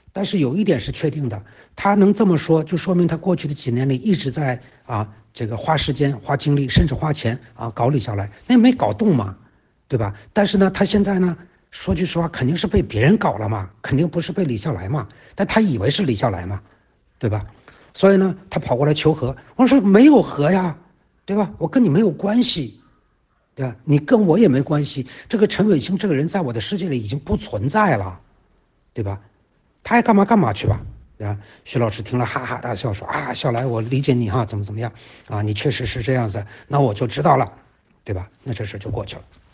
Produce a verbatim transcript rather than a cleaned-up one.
但是有一点是确定的，他能这么说，就说明他过去的几年里一直在啊这个花时间、花精力，甚至花钱啊搞李笑来，那没搞动嘛，对吧？但是呢，他现在呢，说句实话，肯定是被别人搞了嘛，肯定不是被李笑来嘛，但他以为是李笑来嘛，对吧？所以呢，他跑过来求和，我说没有和呀，对吧？我跟你没有关系，对吧？你跟我也没关系，这个陈伟星这个人在我的世界里已经不存在了，对吧？他爱干嘛干嘛去吧，对吧？徐老师听了哈哈大笑说啊，笑来我理解你哈，怎么怎么样啊，你确实是这样子，那我就知道了，对吧？那这事就过去了。